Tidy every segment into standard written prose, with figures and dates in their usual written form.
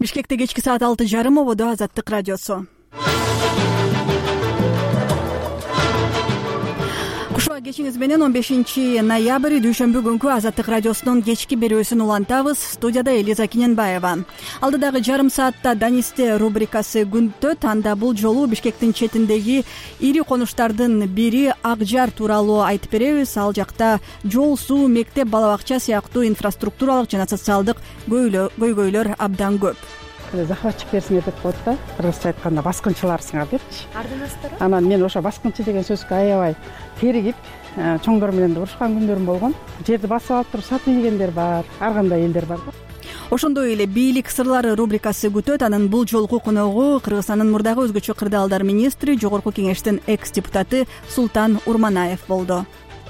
Бишкекте кечки саат 6:30 ободо Азаттык радиосу. Кушуа кечиңиз менен 15 ноябрь дүйшөмбү күнкү Азаттык радиосунун кечки берүүсүн улантабыз. Студияда Элиза Кененбаева. Алдыдагы жарым саатта Данисте рубрикасы күнөтөт. Анда бул жолу Бишкектин четиндеги ири конуштардын бири Акжар тууралуу айтып беребиз. Ал жакта жол, суу, мектеп, бала бакча сыяктуу инфраструктуралык жана социалдык көйгөйлөр абдан көп. Захватчиктерсиңер деп коет да, кыргызча айтканда баскынчыларсыңар депчи. Ардынасыздар? Анан мен ошо баскынчы деген сөзгө аябай теригип, чоңдор менен да урушкан күндөрүм болгон. Жерди басып алып туруп сатып ийгендер бар, ар кандай элдер бар да. Ошондой эле бийлик сырлары рубрикасы күтөт. Анын бул жолку коногу Кыргызстандын мурдагы өзгөчө кырдаалдар министри, Жогорку Кеңештин экс-депутаты Султан Урманаев болду.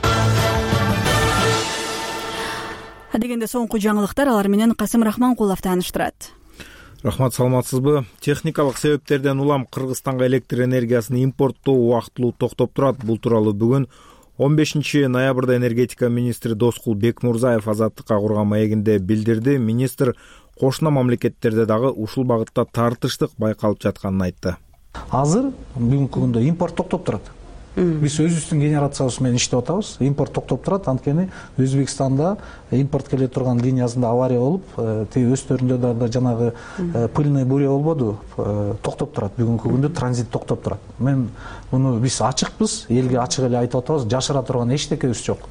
Адегенде соңку жаңылыктар, алар менен Касым Рахманкулов тааныштырат. Рахмат, саламатсызбы? Техникалык себептерден улам Кыргызстанга электр энергиясын импорттоо убактылуу токтоп турат. Бул тууралуу бүгүн 15 ноябрда энергетика министри Доскул Бекмурзаев Азаттыкка курган маегинде билдирди. Министр кошуна мамлекеттерде дагы ушул багытта тартыштык байкалып жатканын айтты. Азыр бүгүнкү күндө импорт токтоп турат. Биз өзүбүздүн генерациябыз менен иштеп атабыз. Импорт токтоп турат, анткени Өзбекстанда импорт келе турган линиясында авария болуп, тиги өстөрүндө да жанагы пыльный буря болбоду, токтоп турат. Бүгүнкү күндө транзит токтоп турат. Мен муну биз ачыкпыз, элге ачык эле айтып атабыз. Жашыра турган эчтекебиз жок.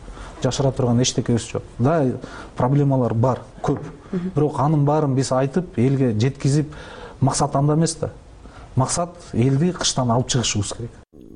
Да, проблемалар бар, көп. Бирок анын баарын биз айтып, элге жеткизип, максат анда эмес да. Максат элди кыштан алып чыгышыбыз керек.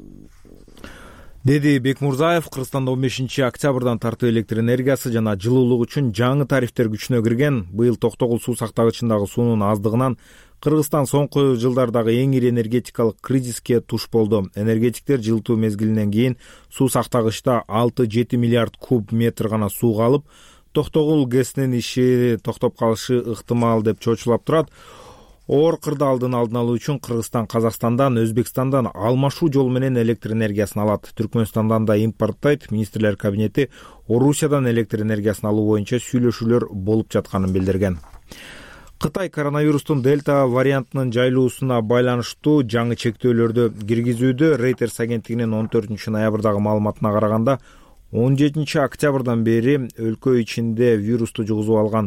Деди Бекмурзаев. Кыргызстанда 15 октябрдан тартып электр энергиясы жана жылуулук үчүн жаңы тарифтер күчүнө кирген. Быйыл Токтогул суу сактагычындагы суунун аздыгынан Кыргызстан соңку жылдардагы эң ири энергетикалык кризиске туш болду. Энергетиктер жылытуу мезгилинен кийин суу сактагычта 6-7 миллиард куб метр гана суу калып, Токтогул ГЭСнин иши токтоп калышы ыктымал деп чочулап турат. Оор кырдаалдын алдын алуу үчүн Кыргызстан Казакстандан, Өзбекстандан алмашуу жол менен электр энергиясын алат. Түркмөнстандан да импорттойт. Министрлер кабинети Орусиядан электр энергиясын алуу боюнча сүйлөшүүлөр болуп жатканын билдирген. Кытай коронавирустун дельта вариантынын жайылуусуна байланыштуу жаңы чектөөлөрдү киргизүүдө. Reuters агенттигинин 14 ноябрдагы маалыматына караганда 17 октябрдан бери өлкө ичинде вирусту жугузуп алган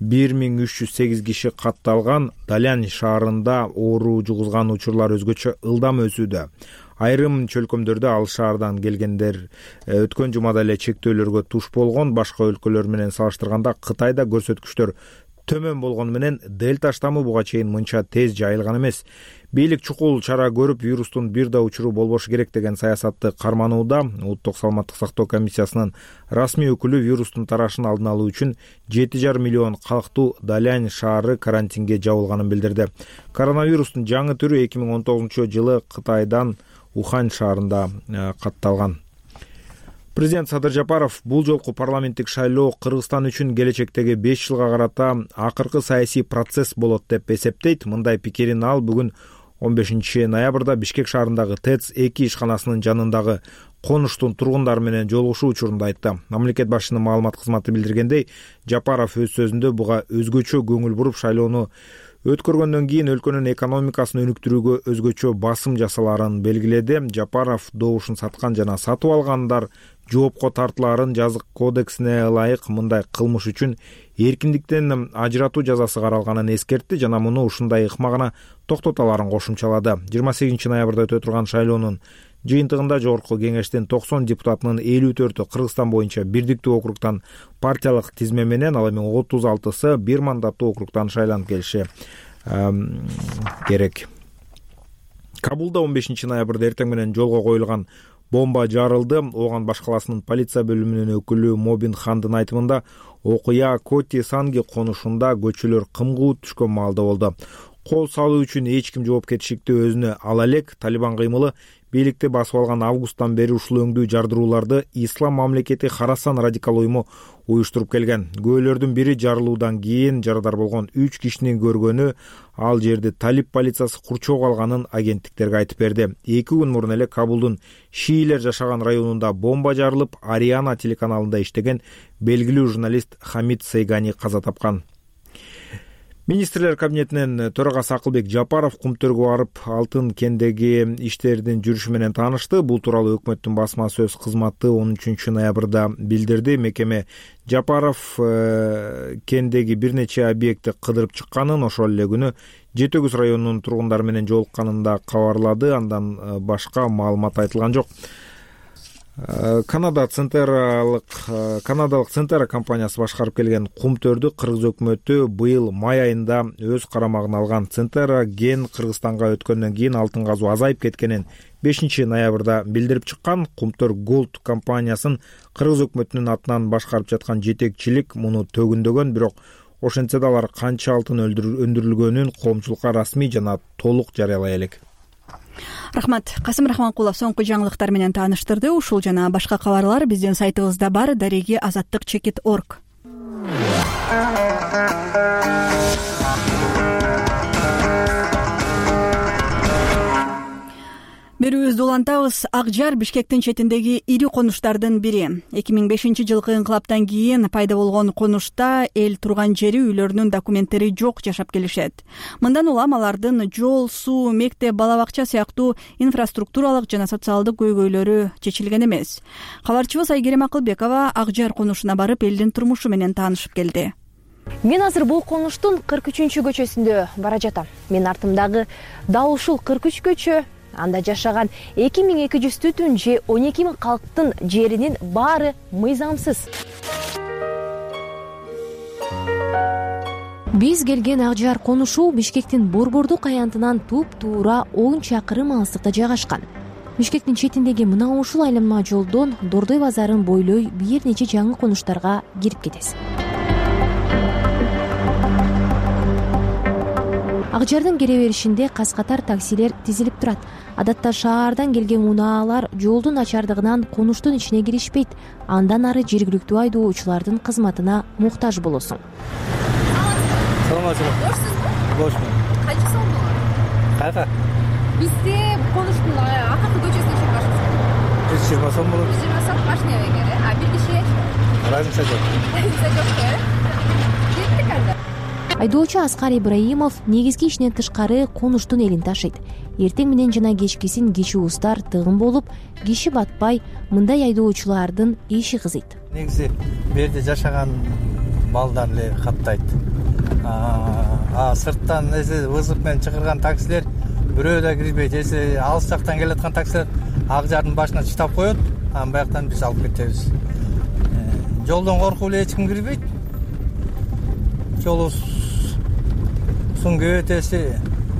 1308 киши катталган. Далян шаарында оору жугузган учурлар өзгөчө ылдам өсүүдө. Айрым чөлкөмдөрдө ал шаардан келгендер өткөн жумада эле чектөөлөргө туш болгон. Башка өлкөлөр менен салыштырганда Кытайда көрсөткүчтөр төмөн болгону менен дельта штаммы буга чейин мынча тез жайылган эмес. Бийлик чукул чара көрүп, вирустун бир да учуру болбошу керек деген саясатты карманууда. Улуттук саламаттык сактоо комиссиясынын расмий өкүлү вирустун тарашын алдын алуу үчүн 7,5 миллион калктуу Далян шаары карантинге жабылганын билдирди. Коронавирустун жаңы түрү 2019 жылы Кытайдан Ухань шаарында катталган. Президент Садыр Жапаров бул жолку парламенттик шайлоо Кыргызстан үчүн келечектеги 5 жылга карата акыркы саясий процесс болот деп эсептейт. Мындай пикирин ал бүгүн 15 ноябрда Бишкек шаарындагы ТЭЦ-2 ишканасынын жанындагы конуштун тургундары менен жолугушуу учурунда айтты. Мамлекет башчынын маалымат кызматы билдиргендей, Жапаров өз сөзүндө буга өзгөчө көңүл буруп, шайлоону өткөргөндөн кийин өлкөнүн экономикасын өнүктүрүүгө өзгөчө басым жасаларын белгиледи. Жапаров добушун саткан жана сатып алгандар жоопко тартылаарын жазык кодексине ылайык мындай кылмыш үчүн эркиндиктен ажыратуу жазасы каралганын эскертти жана муну ушундай ыкма гана токтоталарын кошумчалады. 28 ноябрда өтө турган шайлоонун жыйынтыгында Жогорку Кеңештин 90 депутатынын 54-ü Кыргызстан боюнча бирдиктүү округтан партиялык тизме менен, ал эми 36-сы бир мандаттуу округтан шайланып келиши керек. Кабулда 15 ноябрда эртең менен жолго коюлган бомба жарылды. Оган Баш каласынын полиция бөлүмүнүн өкүлү Мобин Хандын айтымында окуя Коти Санги конушунда көчөлөр кымгуу түшкөн маалда болду. Кол салуу үчүн эч ким жоопкерчиликти өзүнө ала элек. Талибан кыймылы бийликти басып алган августтан бери ушул өңдүү жардырууларды Ислам мамлекети Харасан радикал уюму уюштуруп келген. Көөлөрдүн бири жарылуудан кийин жарадар болгон 3 кишинин көргөнү, ал жерди талиб полициясы курчоого алганын агенттиктерге айтып берди. 2 күн мурун эле Кабулдун шиилер жашаган районунда бомба жарылып, Ариана телеканалында иштеген белгилүү журналист Хамид Сейгани каза тапкан. Министрлер кабинетинин төрагасы Акылбек Жапаров Кумтөргө барып алтын кендеги иштердин жүрүшү менен таанышты. Бул тууралуу өкмөттүн басма сөз кызматы 13 ноябрда билдирди. Мекеме Жапаров кендеги бир нече объектти кыдырып чыкканын, ошол эле күнү Жети Өгүз районунун тургундары менен жолукканын да кабарлады. Андан башка маалымат айтылган жок. Канадалык Центера компаниясы башкарып келген Кумтөрдү кыргыз өкмөтү быйыл май айында өз карамагына алган. Центера ген Кыргызстанга өткөндөн кийин алтын казуу азайып кеткенин 5 ноябрда билдирип чыккан. Кумтөр Голд компаниясын кыргыз өкмөтүнүн атынан башкарып жаткан жетекчилик муну төгүндөгөн, бирок ошентсе да алар канча алтын өндүрүлгөнүн коомчулукка расмий жана толук жарыялай элек. Рахмат. Касым Рахманкулов соңку жаңылыктар менен тааныштырды. Ушул жана башка кабарлар биздин сайтыбызда бар, дареги azаттык.org. Берүүбүздү улантабыз. Ак Жар Бишкектин четиндеги ири конуштардын бири. 2005 жылкы инкылаптан кийин пайда болгон конушта эл турган жери, үйлөрүнүн документтери жок жашап келишет. Мындан улам алардын жол, суу, мектеп, бала бакча сыяктуу инфраструктуралык жана социалдык көйгөйлөрү чечилген эмес. Кабарчыбыз Айгерим Акылбекова Ак Жар конушуна барып элдин турмушу менен таанышып келди. Мен азыр бул конуштун 43-көчөсүндө бара жатам. Мен артымдагы дал ушул 43 көчө. Анда жашаган 2200 түтүн же 12000 калктын жеринин баары мыйзамсыз. Биз келген Ак Жар конушу Бишкектин Борбордук аянтынан туп-туура 10 чакырым алыстыкта жайгашкан. Бишкектин четиндеги мына ушул айланма жолдон Дордой базарын бойлой бир нече жаңы конуштарга кирип кетесиз. Ак Жардын кире беришинде кас-катар таксилер тизилип турат. Адатта шаардан келген унаалар жолдун начардыгынан конуштун ичине киришпейт. Андан ары жергиликтүү айдоочулардын кызматына муктаж болосуң. Салам алейкум. Бошсузбу? Канча сом болот? Кайка? Бизде конуштун акыркы көчөсүнө чейин башыбыз. 120 сом болот. 120 сом башына эгере. А бир кишиге? Разница жок. Разница жок. Кеттик анда. Айдоочу Аскар Ибраимов негизги ишинен тышкары конуштун элин ташыйт. Эртең менен жана кечкисин кичи устар тыгын болуп, киши батпай, мындай айдоочулардын иши кызыйт. Негизи бу жерде жашаган балдар эле каттайт. Сырттан вызов менен чыгарган таксилер бирөө да кирбейт. Эси алыс жактан келаткан таксилер Ак Жардын башына чыдап коет, анан бияктан биз алып кетебиз. Жолдон коркуп эле эч ким кирбейт. Жолу сүңгү өтеси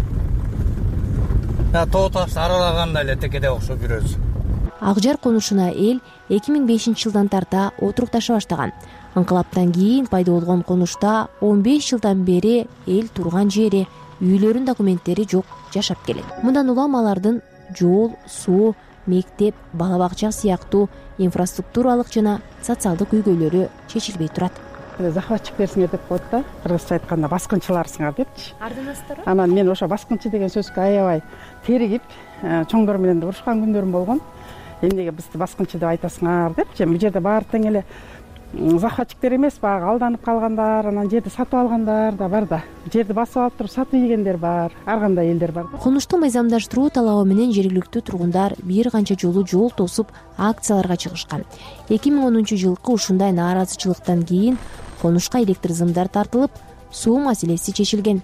тооташ аралагандай эле текеде окшоп жүрөбүз. Ак Жар конушуна эл 2005 жылдан тарта отурукташа баштаган. Инкылаптан кийин пайда болгон конушта 15 жылдан бери эл турган жери, үйлөрүнүн документтери жок жашап келет. Мындан улам алардын жол, суу, мектеп, бала бакча сыяктуу инфраструктуралык жана социалдык көйгөйлөрү чечилбей турат. Захватчиктерсиңер деп коет да, кыргызча айтканда баскынчыларсыңар депчи. Ардынасыздар? Анан мен ошо баскынчы деген сөзгө аябай теригип, чоңдор менен да урушкан күндөрүм болгон. Эмнеге бизди баскынчы деп айтасыңар депчи. Бул жерде баары тең эле захватчиктер эмес, баягы алданып калгандар, анан жерди сатып алгандар да бар да. Жерди басып алып туруп сатып ийгендер бар, ар кандай элдер бар. Конушту мыйзамдаштыруу талабы менен жергиликтүү тургундар бир канча жолу жол тосуп акцияларга чыгышкан. 2010 жылкы ушундай нааразычылыктан кийин конушка электр зымдар тартылып, суу маселеси чечилген.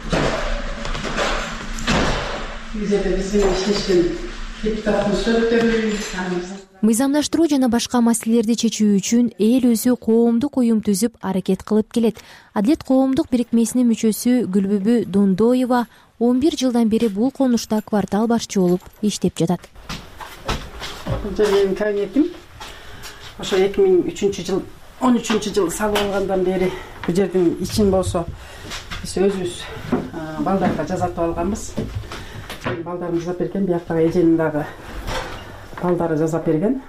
Мыйзамдаштыруу жана башка маселелерди чечүү үчүн эл өзү коомдук уюм түзүп аракет кылып келет. Адилет коомдук бирикмесинин мүчөсү Гүлбүбү Дондоева 11 жылдан бери бул конушта квартал башчы болуп иштеп жатат. Менин кабинетим ошо 2003 жыл 13 жыл салып алгандан бери бул жердин ичин болсо биз өзүбүз балдарга жазатып алганбыз. Балдарым жазап берген, бияктагы эженин дагы балдары жазап берген.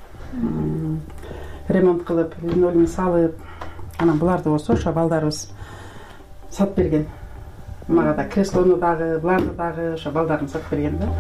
Ремонт кылып, линолеум салып, анан буларды болсо ошо балдарыбыз сатып берген. Мага да креслону дагы, буларды дагы ошо балдарым сатып берген да.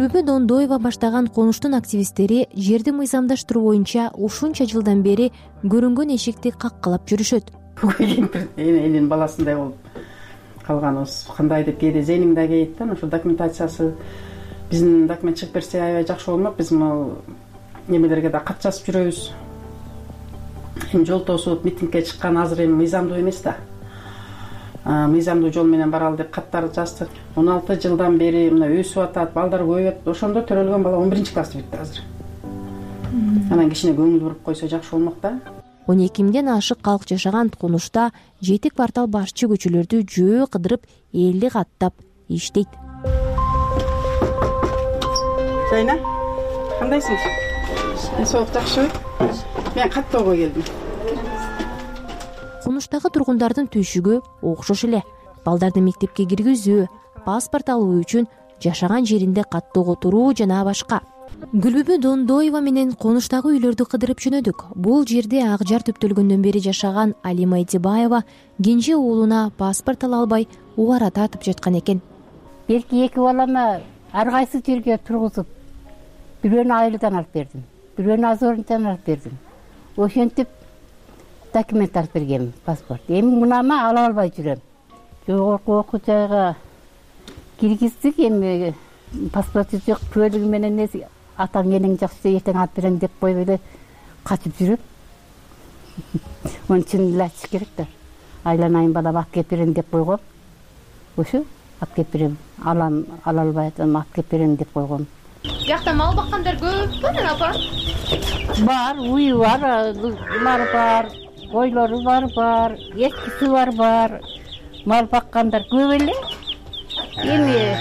Гүлбүбү Дондоева баштаган конуштун активисттери жерди мыйзамдаштыруу боюнча ушунча жылдан бери көрүнгөн эшикти каккылап жүрүшөт. Элдин баласындай болуп калганыбыз кандай деп кээде зейним да кейет да. Ошо документациясы биздин документ чыгып берсе аябай жакшы болмок. Биз могу немелерге да кат жазып жүрөбүз. Жол тосуп митингге чыккан азыр эми мыйзамдуу эмес да. Мыйзамдуу жол менен баралы деп каттар жаздык. 16 жылдан бери мына өсүп атат, балдар көбөйөт. Ошондо төрөлгөн бала 11-классты бүтүп азыр. Анан кичине көңүл буруп койсо жакшы болмок да. 12 миңден ашык калк жашаган Конушта жети квартал башчы көчөлөрдү жөө кыдырып, элди каттап иштейт. Жайна, кандайсың? Соок жакшыбы? Мен каттоого келдим. Конуштагы тургундардын түйшүгү окшош эле. Балдарды мектепке киргизүү, паспорт алуу үчүн жашаган жеринде каттоого туруу жана башка. Гүлбүбү Дондоева менен Конуштагы үйлөрдү кыдырып жөнөдүк. Бул жерде Акжар төптөлгөндөн бери жашаган Алима Этибаева кенже уулуна паспорт ала албай убара тартып жаткан экен. Белки эки балама ар кайсы жерге тургузуп, бирөөнү Айылдан алып бердим, бирөөнү Азорунтан алып бердим. Ошентип документ алып бергем, паспорт. Эми мунама ала албай жүрөм. Жогорку окуу жайга киргиздик, эми паспорту жок, куөлүгү менен атаң энең жакшы эртең алып берем деп коюп эле качып жүрөм. Onun үчүн илачыш керек да. Айланайын балам алып кеп берем деп койгом. Ошо алып кеп берем. Ала албай атам, алып кеп берем деп койгом. Жакта мал баккандар көппү анан апа? Бар, уйу бар, бар, ойлору бар, эскиси бар. Мал баккандар көп эле. Эми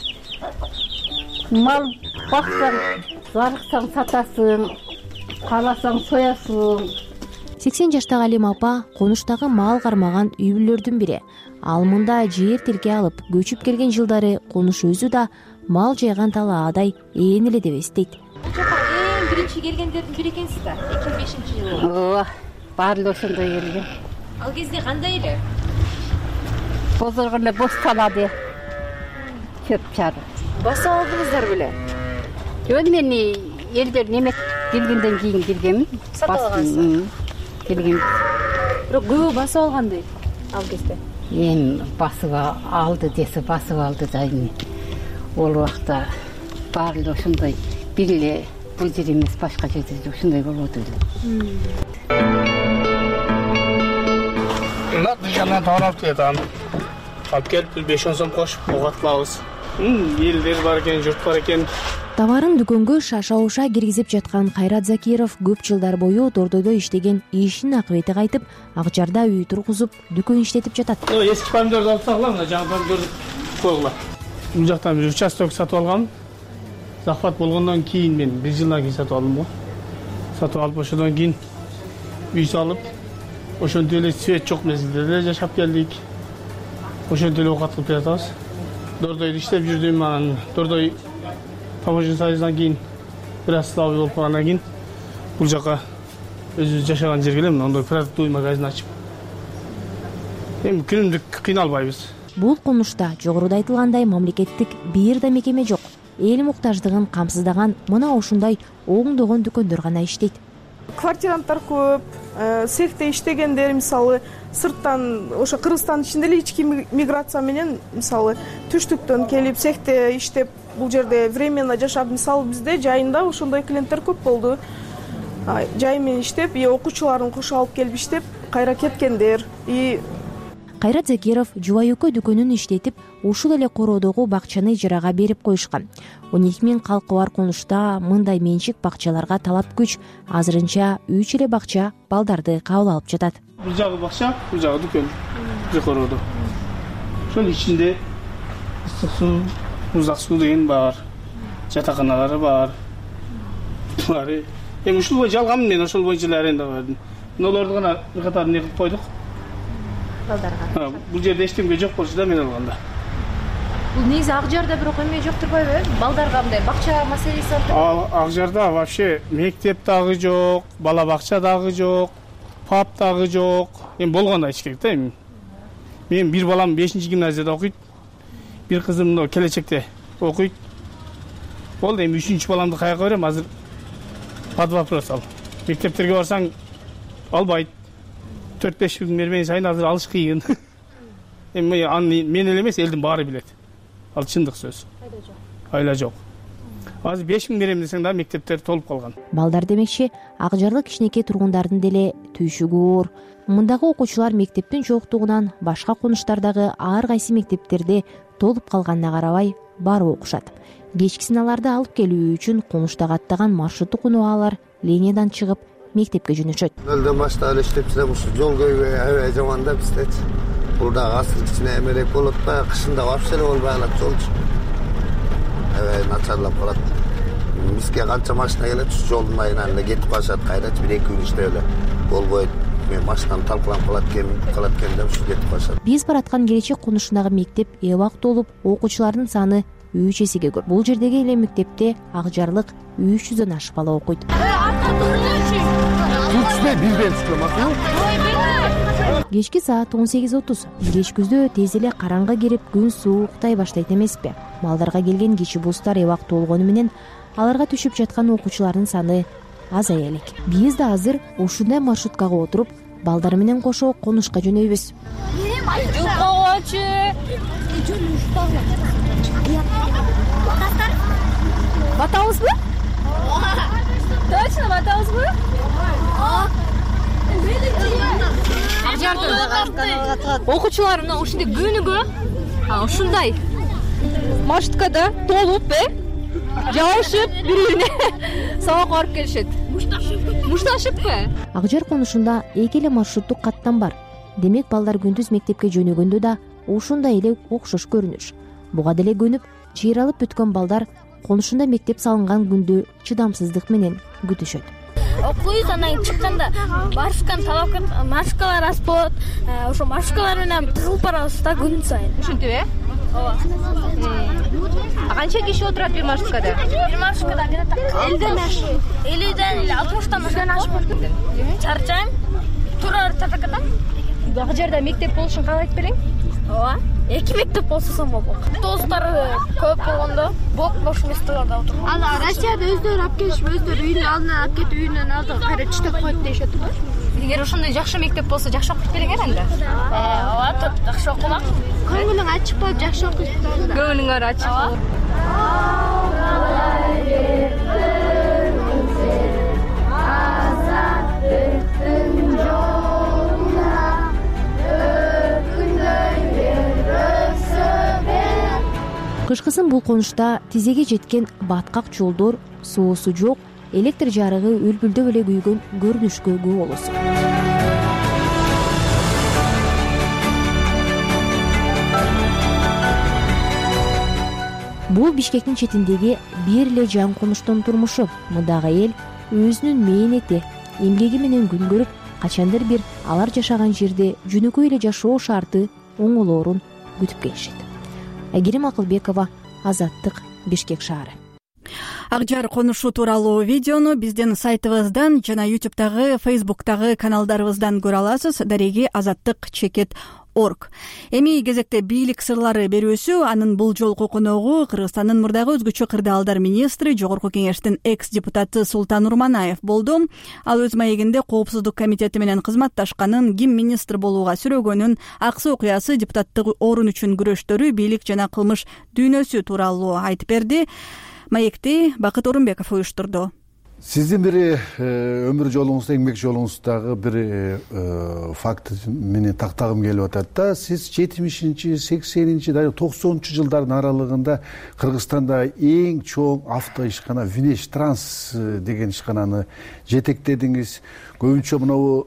мал баксаң, зарыксаң сатасың, кааласаң соясың. 80 жаштагы Алима апа Конуштагы мал кармаган үй бүлөлөрдүн бири. Ал мында жер тилке алып, көчүп келген жылдары Конуш өзү да мал жайган талаадай ээн эле деп эстейт. Бул жака эң биринчи келгендердин бири экенсиз да, 2005-жылы. Ооба, баары ошондой келген. Ал кезде кандай эле? Бозоргондо бош талады. Чөп чары. Басып алдыңыздар беле? Жөн мен элдер неме келгенден кийин келгем. Сатып алгансыз? Келгем. Бирок көп басып алгандай ал кезде. Эми басып алды десе басып алды да эми. Ол убакта баары ошондой бир эле бул жер эмес, башка жерде ошондой болот эле. Мына дыжанан тарап кетем. Алып келип 5-10 сом кошуп угатылабыз. Элдер бар экен, журт бар экен. Товарын дүкөнгө шаша-уша киргизип жаткан Кайрат Закиров көп жылдар бою Дордойдо иштеген ишинин акыбети кайтып, Акжарда үй тургузуп, дүкөн иштетип жатат. Эски помидорду алып тагыла, мына жаңы помидорду койгула. Бул жактан бир участок сатып алгам. Захват болгондон кийин мен 1 жылдан кийин сатып алдым го. Сатып алып ошондон кийин үй салып, ошондой эле свет жок мезгилде эле жашап келдик. Ошондой эле оокат кылып жатабыз. Дордойдо иштеп жүрдүм, анан Дордой Таможен союздан кийин бир аз слабый болуп калгандан кийин бул жака өзүбүз жашаган жерге эле мындай продуктовый магазин ачып. Эми күнүмдүк кыйналбайбыз. Бул Конушта жогоруда айтылгандай мамлекеттик бир да мекеме жок. Эл муктаждыгын камсыздаган мына ушундай оңдогон дүкөндөр гана иштейт. Квартиранттар көп, цехте иштегендер мисалы сырттан, ошо Кыргызстандын ичинде эле ички миграция менен мисалы түштүктөн келип цехте иштеп, бул жерде временно жашап, мисалы бизде жайында ошондой клиенттер көп болду. Жай менен иштеп, окуучуларын кошо алып келип иштеп, кайра кеткендер. Кайрат Закиров жубайөкө дүкөнүн иштетип, ушул эле короодогу бакчаны ижарага берип коюшкан. 12 миң калкы бар Конушта мындай менчик бакчаларга талап күч. Азырынча 3 эле бакча балдарды кабыл алып жатат. Бул жагы бакча, бул жагы дүкөн. Жокородо. Ошонун ичинде ысык суу, муздак суу деген бар. Жатаканалары бар. Эми ушул боюнча алгам мен, ошол боюнча эле аренда бердим. Мыналарды гана бир катар не кылып койдук. Балдарга. Бул жерде эч кимге жок болчу да мен алганда. Бул негизи Акжарда бирок эме жок турбайбы? Балдарга мындай бакча маселеси бар. Акжарда вообще мектеп дагы жок, бала бакча дагы жок, пап дагы жок. Эми болгондо айтыш керек да эми. Мен бир балам 5-гимназияда окуйт. Бир кызым келечекте окуйт. болду. Эми 3-чү баламды каяка берем? Азыр под вопрос ал. Мектептерге барсаң албайт. 4-5 жылдын бермеген сайын азыр алыш кыйын. Эми аны мен эле эмес, элдин баары билет. Ал чындык сөз. Айла жок. Азыр 5 000 берем десең да мектептер толуп калган. Балдар демекчи, Акжарлык кичинекей тургундардын деле түйшүгү оор. Мындагы окуучулар мектептин жоктугунан башка конуштардагы ар кайсы мектептерде толуп калганына карабай барып окушат. Кечкисин аларды алып келүү үчүн конуштагы аттаган маршруттук унугалар линиядан чыгып мектепке жөнөшөт. Нөлдөн баштап эле иштеп жүрөм, ушу жол көйгөй аябай жаман да биздечи. Бул дагы асыл кичине эмерек болот да, кышында вообще эле болбой калат жолчу. Аябай начарлап калат. Бизге канча машина келет, ушу жолдун айынан эле кетип калышат, кайрачы 1-2 күн иштеп эле болбойт. Мен машинам талкаланып калат экен деп ушу кетип калышат. Биз бараткан келечек конушундагы мектеп эбак толуп, окуучулардын саны 3 эсеге көп. Бул жердеги эле мектепте Акжарлык 300дөн ашык бала окуйт. Кечки саат 18:30. Кеч күздө тез эле караңгы кирип, күн сууктай баштайт эмеспи? Малдарга келген кичи бустар эбак толгону менен аларга түшүп жаткан окуучулардын саны азая элек. Биз да азыр ушундай маршруткага отуруп, балдар менен кошо конушка жөнөйбүз. Батабызбы? Точно батабызбы? Окуучулар мына ушундай күнүгө ушундай маршруткада толуп, жабышып, бири-бирине сабак барып келишет. Мушташыппы? Акжар конушунда эки эле маршруттук каттам бар. Демек балдар күндүз мектепке жөнөгөндө да ушундай эле окшош көрүнүш. Буга деле көнүп, чыйралып бүткөн балдар конушунда мектеп салынган күндү чыдамсыздык менен күтүшөт. Окуйт, анан чыкканда маршрутканы талап кетип, маршруткалар аз болот. Ошо маршруткалар менен тыгылып барабыз да күн сайын. Ушинтип, ооба. Канча киши отурат бир маршруткада? Бир маршруткада где-то 50ден 60тан ашат. Чарчайм. Турар татакатам. Бул жерде мектеп болушун каалайт белең? Ооба. 2 мектеп болсо болот. Автобустар көп болгондо бош месталарда отуруп. Ал Россияда өздөрү алып келишип, өздөрү үйүнүн алдына алып кетип, үйүнүн алдына кайра чытып коет дешет го. Эгер ошондой жакшы мектеп болсо жакшы окуйт белең анда. Ооба, жакшы окулак. Көңүлүң ачык болуп, жакшы окуйт да. Көңүлүң ачык болуп. Кышкысын бул конушта тизеге жеткен баткак жолдор, суусу жок, электр жарыгы үлбүлдөп эле күйгөн көрүнүшкө күбө болосуң. Бул Бишкектин четиндеги бир эле жан конуштун турмушу. Мындагы эл өзүнүн мээнети, эмгеги менен күн көрүп, качандыр бир алар жашаган жерде жөнөкөй эле жашоо шарты оңолоорун күтүп келишет. Айгерим Акылбекова, Азаттык, Бишкек шаары. Акжар конушу тууралуу видеону биздин сайтыбыздан жана YouTube'дагы, Facebook'тагы каналдарыбыздан көрө аласыз. Дареги azattik.org. Эми кезекте бийлик сырлары берүүсү, анын бул жолку коногу Кыргызстандын мурдагы өзгөчө кырдаалдар министри, Жогорку Кеңештин экс-депутаты Султан Урманаев болду. Ал өз маегинде Коопсуздук комитети менен кызматташканын, ким министр болууга сүрөгөнүн, аксы окуясы, депутаттык орун үчүн күрөштөрү, бийлик жана кылмыш дүйнөсү тууралуу айтып берди. Маекти Бакыт Орунбеков уюштурду. Сиздин бир өмүр жолуңузда, эмгек жолуңуздагы бир факт менен тактагым келип атат да. Сиз 70-чи, 80-чи, 90-чу жылдардын аралыгында Кыргызстанда эң чоң авто ишкана Винеш Транс деген ишкананы жетектедиңиз. Көбүнчө мынабу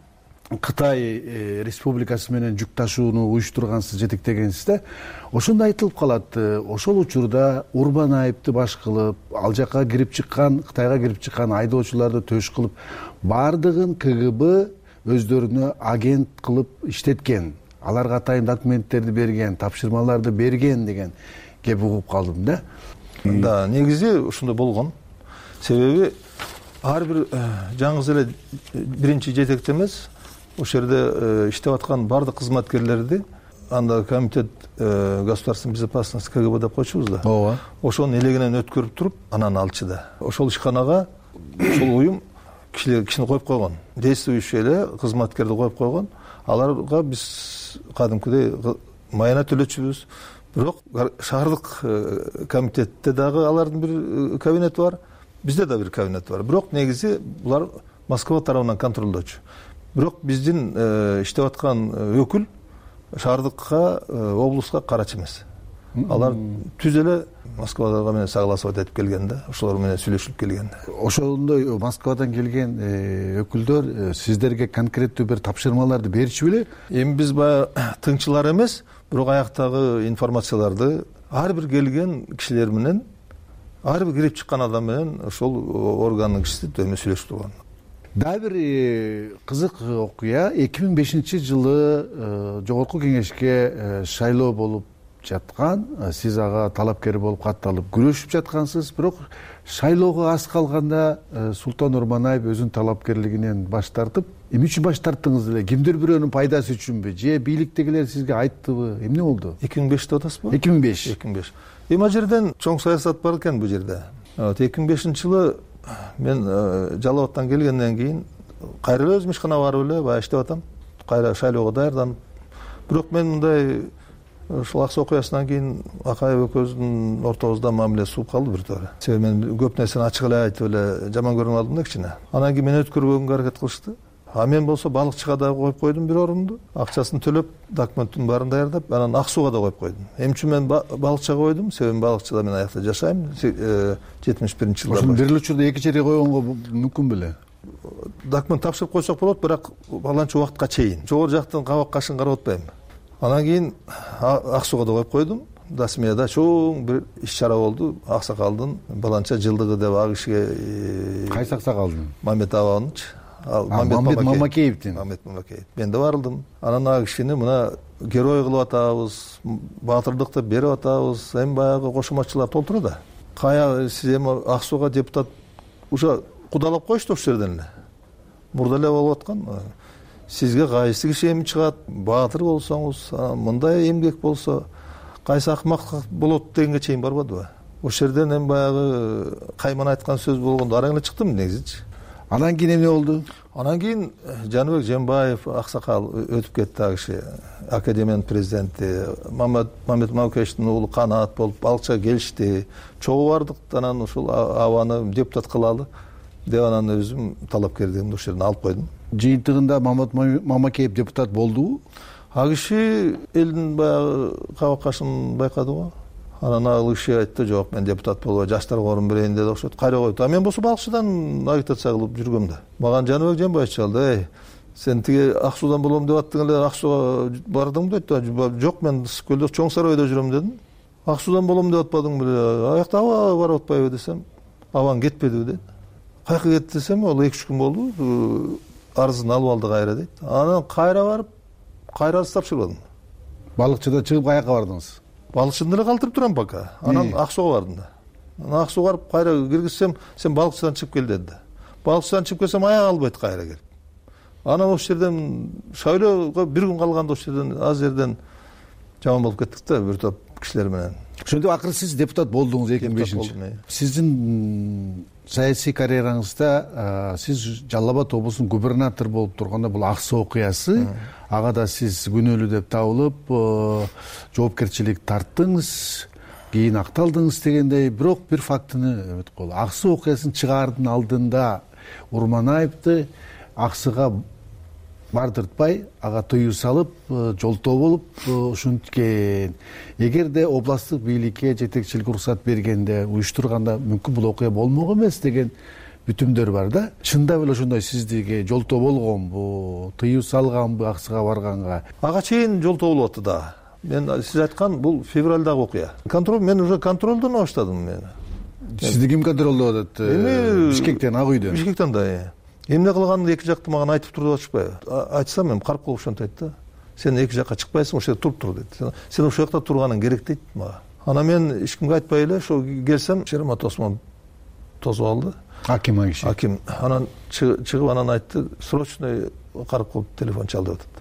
Кытай республикасы менен жүк ташууну уюштургансыз, жетектегенсиз да. Ошондо айтылып калат, ошол учурда Урманаевди баш кылып, ал жака кирип чыккан, Кытайга кирип чыккан айдоочуларды төш кылып, бардыгын КГБ өздөрүнө агент кылып иштеткен. Аларга атайын документтерди берген, тапшырмаларды берген деген кеп угуп калдым да. Да, негизи ушундай болгон. Себеби ар бир жаңы эле биринчи жетекте эмес, ошол жерде иштеп аткан бардык кызматкерлерди анда комитет государственной безопасности КГБ деп койчубуз да. ооба. Ошонун элегинен өткөрүп туруп анан алчы да. Ошол ишканага ошол уюм кишини коюп койгон. Действующий эле кызматкерди коюп койгон. Аларга биз кадимкидей майына төлөчүбүз. Бирок шаардык комитетте дагы алардын бир кабинети бар. Бизде да бир кабинет бар. Бирок негизи булар Москва тарабынан контролдочу. Бирок биздин иштеп аткан өкүл шаардыкка, облуска карачы эмес. Алар түз эле Москвага менен согласовать этип келген да, ошолор менен сүйлөшүп келген. Ошондой Москвадан келген өкүлдөр сиздерге конкреттүү бир тапшырмаларды берчү беле? Эми биз баягы тыңчылар эмес, бирок аяктагы информацияларды ар бир келген кишилер менен, ар бир кирип чыккан адам менен ошол органдын кишиси дөмө сүйлөшүп турган. Дагы бир кызык окуя, 2005-жылы Жогорку Кеңешке шайлоо болуп жаткан, сиз ага талапкер болуп катталып күрөшүп жаткансыз, бирок шайлоого аз калганда Султан Урманаев өзүнүн талапкерлигинен баш тартып, эмне үчүн баш тарттыңыз эле? Кимдир бирөөнүн пайдасы үчүнбү? Же бийликтегилер сизге айттыбы? Эмне болду? 2005 деп атасызбы? 2005. Эми жерден чоң саясат бар экен бул жерде. 2005-жылы мен Жалал Абадтан келгенден кийин кайра эле өзүм ишканага барып эле баягы иштеп атам. Кайра шайлоого даярданып. Бирок мен мындай ушул Аксы окуясынан кийин Акаев экөөбүздүн ортобузда мамиле сууп калды бир туура. Себеби мен көп нерсени ачык эле айтып эле жаман көрүнүп алдым да кичине. Анан кийин мени өткөрбөгөнгө аракет кылышты. А мен болсо балыкчыга да коюп койдум бир орунду. Акчасын төлөп, документтин баарын даярдап, анан Ак Сууга да коюп койдум. Эмне үчүн мен балыкчыга койдум? Себеби балыкчыда мен аякта жашайм. 71-жылда. Ошону бир эле учурда эки жерге койгонго мүмкүн беле? Документ тапшырып койсок болот, бирок баланча убакытка чейин. Жогору жактан кабак кашын карап атпайм. Анан кийин Ак Сууга да коюп койдум. Дасмияда чоң бир иш-чара болду. Аксакалдын баланча жылдыгы деп ал кишиге. Кайсы аксакалдын? Мамет Абанычы. Мамет Мамакеевдин. Мен да барылдым. Анан ал кишини мына герой кылып атабыз, баатырдыкты берип атабыз, эми баягы кошуматчылар толтуру да. Кая сиз эми Ак Сууга депутат уже кудалап коюшту ошол жерден эле. Мурда эле болуп аткан. Сизге кайсы киши эми чыгат, баатыр болсоңуз, мындай эмгек болсо, кайсы акмак болот дегенге чейин барбадыбы? Ошол жерден эми баягы кайман айткан сөз болгондо араң эле чыктым негизичи. Анан кийин эмне болду? Анан кийин Жаныбек Жембаев, аксакал өтүп кетти ал киши, академиянын президенти, Мамет Мамакеевдин уулу Канат болуп, балыкчыга келишти. Чогуу бардык, анан ушул абаны депутат кылалы деп анан өзүм талапкерлигимди ошол жерден алып койдум. Жыйынтыгында Мамет Мамакеев депутат болдубу? Ал киши элдин баягы кабак кашын байкады го. Анан ал киши айтты, жок, мен депутат болбой жаштарга орун берейин деди, ошо кайра койду. А мен болсо балыкчыдан агитация кылып жүргөм да. Мага Жаныбек Жембаев чалды, сен тиги Ак Суудан болом деп аттың эле, Ак Сууга бардыңбы дейт. Жок, мен Ысык көлдө Чоң Сарайда жүрөм дедим. Ак Суудан болом деп атпадың беле? Аякта аба барып атпайбы десем, абаң кетпедиби дейт. Кайка кетти десем, ал 2-3 күн болду. Арызын алып алды кайра дейт. Анан кайра барып, кайра арыз тапшырбадым. Балыкчыда чыгып каяка бардыңыз? Балыкчыда эле калтырып турам пока. Анан Ак Сууга бардым да. Анан Ак Сууга барып кайра киргизсем, сен балыкчыдан чыгып кел деди. Балыкчыдан чыгып келсем, аяк албайт кайра келип. Анан ошол жерден шайлоого бир күн калганда ошол жерден аз жерден жаман болуп кеттик да бир топ кишилер менен. Ошондо акыры сиз депутат болдуңуз 2005-жылы. Сиздин саясий карьераңызда сиз Жалал Абад облусунун губернатор болуп турганда бул Аксы окуясы, ага да сиз күнөөлүү деп табылып, жоопкерчилик тарттыңыз, кийин акталдыңыз дегендей, бирок бир фактыны өтүп калды. Аксы окуясын чыгаардын алдында Урманаевди Аксыга бардыртпай, ага тыюу салып, жолтоо болуп ушинткен. Эгерде областтык бийликке жетекчилик уруксат бергенде, уюштурганда мүмкүн бул окуя болмок эмес деген бүтүмдөр бар да. Чындап эле ошондой сиздерге жолтоо болгонбу, тыюу салганбы Аксыга барганга? Ага чейин жолтоо болуп атты да. Мен сиз айткан бул февралдагы окуя. Контроль, мен уже контролдон баштадым мен. Сизди ким контролдоп атат? Бишкектен, Ак үйдөн. Бишкектен да. Эмне кылганын эки жакты мага айтып туруп атышпайбы? Айтсам мен карып калып ошентип айтты. Сен эки жакка чыкпайсың, ошол жерде туруп тур дейт. Сен ошол жакта турганың керек дейт мага. Анан мен эч кимге айтпай эле ошо келсем, Шеремат Осмон тосуп алды. Аким киши. Аким. Анан чыгып анан айтты, срочно карып калып телефон чал деп атат.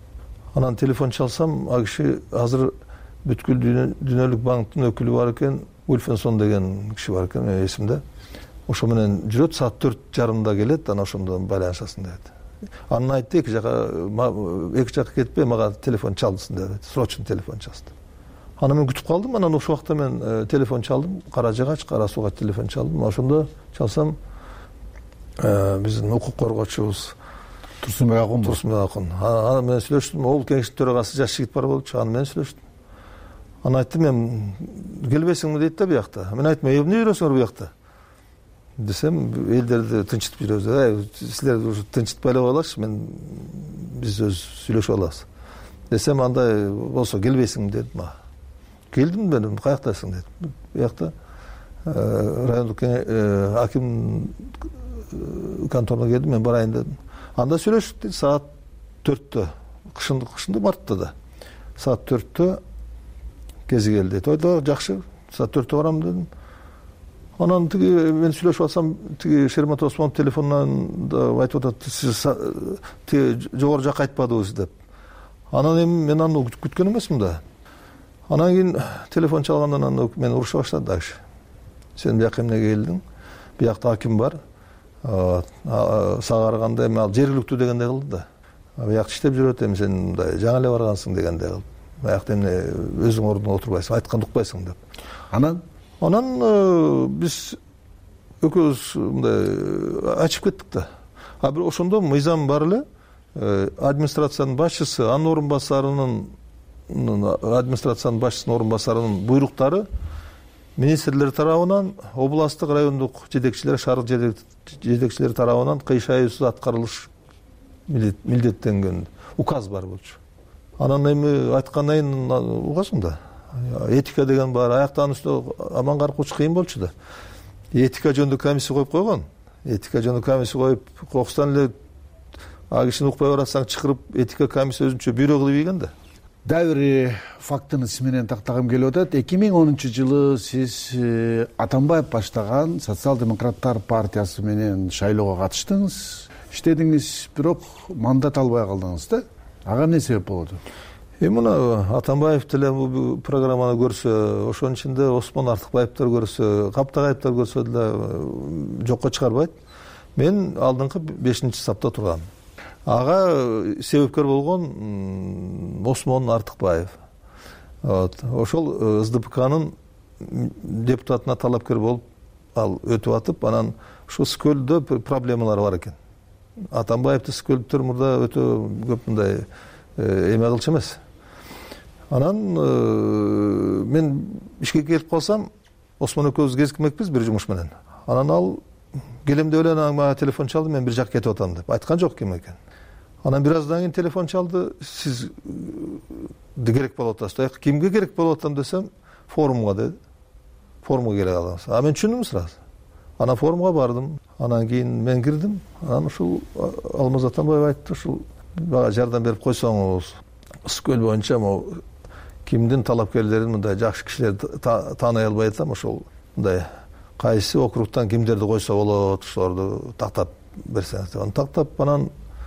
Анан телефон чалсам, ал киши азыр бүткүл дүйнөлүк банктын өкүлү бар экен, Ульфенсон деген киши бар экен, менин эсимде. Ошо менен жүрөт, саат 4:30 келет, анан ошондо байланышасың деп. Анан айтты, эки жака кетпей, мага телефон чалдысың деп, срочно телефон чалды. Анан мен күтүп калдым, анан ошол убакта мен телефон чалдым, Кара Жыгач, Кара Сууга телефон чалдым. Ошондо чалсам, биздин укук коргоочубуз Турсунбек Акун. Анан мен сүйлөштүм, ол кеңештин төрагасы жаш жигит бар болчу, анан мен сүйлөштүм. Анан айттым, мен келбейсиңби дейт да биякта. Мен айттым, эмне жүрөсүңөр биякта? Десем, элдерди тынчытып жүрөбүз. Силер ушу тынчытпай эле коелачы, биз өз сүйлөшүп алабыз. Десем, андай болсо келбейсиңби дедим мага. Келдим мен, каяктасың дедим. Биякта райондук аким конторуна келдим, мен барайын дедим. Анда сүйлөшүп саат 4-тө, кышында мартта да. Саат 4-тө кези келди. Тойдо жакшы, саат 4-тө барам дедим. Анан мен сүйлөшүп алсам, Шермат Осмонов телефонунан да айтып атат, сиз жогору жакка айтпадыңыз деп. Анан мен аны күткөн эмесмин да. Анан кийин телефон чалгандан мен уруша баштады дагы. Сен бияка эмнеге келдиң? Биякта аким бар. Сагарганда эми ал жергиликтүү дегендей кылды да. Биякта иштеп жүрөт, эми сен мындай жаңы эле баргансың дегендей кылды. Биякта эмне өзүң ордуңа отурбайсың, айтканды укпайсың деп. Анан биз экөөбүз мындай ачып кеттик да. А бир ошондо мыйзам бар эле, администрациянын башчысы, анын орун башчысынын орун басарынын буйруктары министрлер тарабынан, областтык, райондук жетекчилер, шаардык жетекчилер тарабынан кыйшайуусуз аткарылыш милдеттенген указ бар болчу. Анан эми айткандан кийин угасың да. Этика деген бар, аяктан үстү аман каркуучу кыйын болчу да. Этика жөнүндө комиссия коюп койгон. Этика жөнүндө комиссия коюп, кокустан эле а кишини укпай баратсаң чакырып, этика комиссия өзүнчө бюро кылып ийген да. Дагы бир фактыны сиз менен тактагым келип атат. 2010-жылы сиз Атамбаев баштаган Социал-демократтар партиясы менен шайлоого катыштыңыз, иштедиңиз, бирок мандат албай калдыңыз да. Ага эмне себеп болду? Мына Атамбаев деле бул программаны көрсө, ошонун ичинде Осмон Артыкбаевдер көрсө, Каптагаевдер көрсө деле жокко чыгарбайт. Мен алдыңкы 5-сапта тургам. Ага себепкер болгон Осмон Артыкбаев. Ошол СДПКнын депутатына талапкер болуп ал өтүп атып, анан ошо Скөлдө проблемалар бар экен. Атамбаевди Скөлдөр мурда өтө көп мындай эме кылчу эмес. Анан мен ишке келип калсам, Осмон экөөбүз кезикмекпиз бир жумуш менен. Анан ал келем деп эле мага телефон чалды, мен бир жакка кетип атам деп. Айткан жок ким экен. Анан бир аздан кийин телефон чалды, сиз керек болуп атасыз. Кимге керек болуп атам десем, форумга деди. Форумга келе калдыңыз. А мен түшүндүм сразу. Анан форумга бардым. Анан кийин мен кирдим. Анан ушул Алмаз Атамбаев айтты, ушул бага жардам берип койсоңуз, Скөл боюнча могу кимдин талапкерлерин мындай жакшы кишилерди тааный албай атам, ошол мындай кайсы округтан кимдерди койсо болот, ошолорду тактап берсеңиз деп. Аны тактап, анан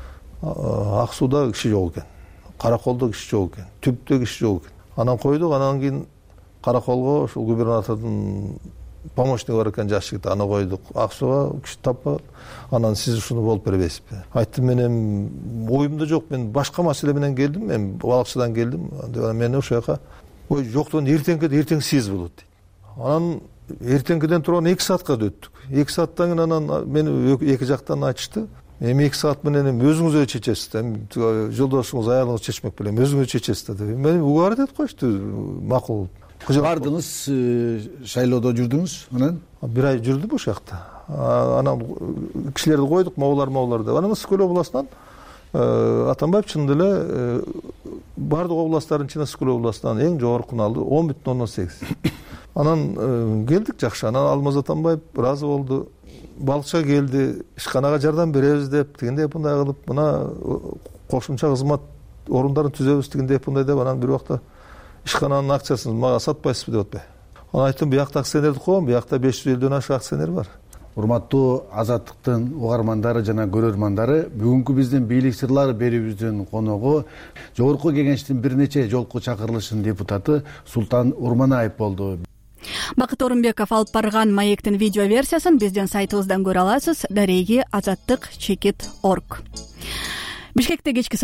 Ак Сууда киши жок экен, Караколдо киши жок экен, Түптө киши жок экен. Анан койдук, анан кийин Караколго ошол губернатордун помощниги бар экен, жаш жигит, аны койдук. Ак Сууга киши таппадык. Анан сиз ушуну болуп бербейсизби? Айттым, мен эми оюмда жок, мен башка маселе менен келдим, мен балыкчыдан келдим. Мен ошол жака ой жоктон эртең сиз болот дейт. Анан эртеңкиден турган 2 саатка өттүк. 2 сааттан кийин анан мени эки жактан айтышты. Эми 2 саат менен өзүңүз эле чечесиз да. Жолдошуңуз, аялыңыз чечмек белем, өзүңүз чечесиз да деп. Мен угар деп коюшту, макул. Бардыңыз, шайлоодо жүрдүңүз, анан? 1 ай жүрдүм ошол жакта. Анан кишилерди койдук, моулар деп. Анан Скөл областынан Атамбаев чын эле бардык областтардын ичинде Скөл областынан эң жогоркуну алды, 10,8. Анан келдик жакшы. Анан Алмаз Атамбаев ыраазы болду. Балыкчыга келди, ишканага жардам беребиз деп, тигиндей мындай кылып, мына кошумча кызмат орундарын түзөбүз, тигиндей мындай деп, анан бир убакта ишкананын акциясын мага сатпайсызбы деп атпайбы. Анан айттым, биякта акционерди коем, биякта 550ден ашык акционер бар. урматтуу Азаттыктын угармандары жана көрөрмандары, бүгүнкү биздин бийлик сырлары берүүбүздүн коногу Жогорку Кеңештин бир нече жолку чакырылышынын депутаты Султан Урманаев болду. Бакыт Орунбеков алып барган маектин видео версиясын биздин сайтыбыздан көрө аласыз. Дареги Азаттык /org. Бишкекте кечки